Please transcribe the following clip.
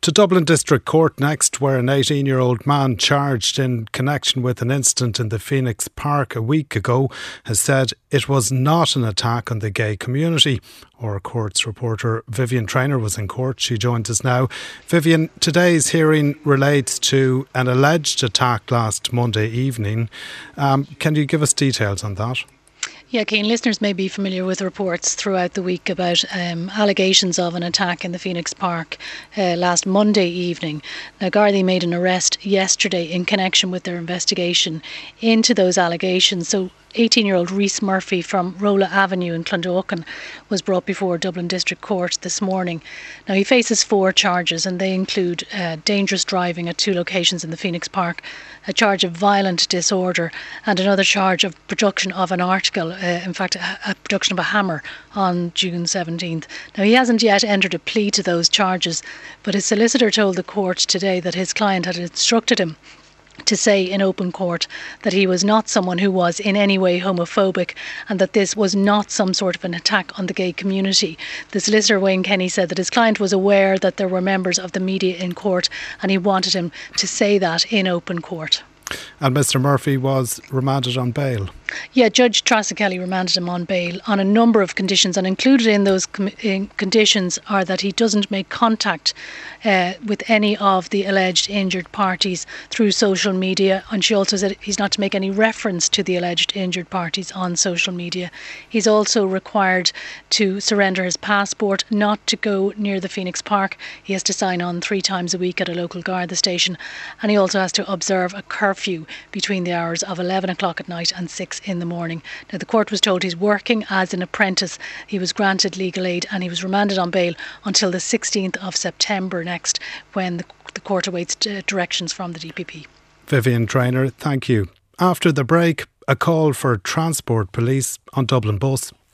To Dublin District Court next, where an 18-year-old man charged in connection with an incident in the Phoenix Park a week ago has said it was not an attack on the gay community. Our Courts reporter Vivian Traynor was in court. She joins us now. Vivian, today's hearing relates to an alleged attack last Monday evening. Can you give us details on that? Yeah, Cian, listeners may be familiar with reports throughout the week about allegations of an attack in the Phoenix Park last Monday evening. Now, Gardaí made an arrest yesterday in connection with their investigation into those allegations. So 18-year-old Rhys Murphy from Rolla Avenue in Clondalkin was brought before Dublin District Court this morning. Now, he faces 4 charges, and they include dangerous driving at 2 locations in the Phoenix Park, a charge of violent disorder, and another charge of production of an article, in fact, a production of a hammer on June 17th. Now, he hasn't yet entered a plea to those charges, but his solicitor told the court today that his client had instructed him to say in open court that he was not someone who was in any way homophobic and that this was not some sort of an attack on the gay community. The solicitor, Wayne Kenny, said that his client was aware that there were members of the media in court and he wanted him to say that in open court. And Mr Murphy was remanded on bail. Yeah, Judge Tracy-Kelly remanded him on bail on a number of conditions, and included in those conditions are that he doesn't make contact with any of the alleged injured parties through social media, and she also said he's not to make any reference to the alleged injured parties on social media. He's also required to surrender his passport, not to go near the Phoenix Park. He has to sign on 3 times a week at a local Garda station, and he also has to observe a curfew between the hours of 11 o'clock at night and 6 in the morning. Now, the court was told he's working as an apprentice. He was granted legal aid and he was remanded on bail until the 16th of September next, when the court awaits directions from the DPP. Vivian Traynor, thank you. After the break, a call for transport police on Dublin Bus.